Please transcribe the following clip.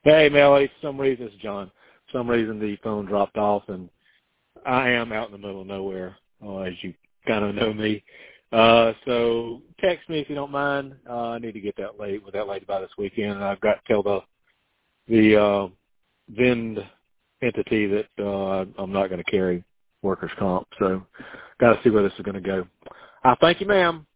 Hey, Melody, for some reason, it's John. For some reason, the phone dropped off, and I am out in the middle of nowhere, as you kind of know me. So text me if you don't mind. I need to get with that lady by this weekend, and I've got to tell the VEND entity that I'm not going to carry workers' comp. So got to see where this is going to go. I thank you, ma'am.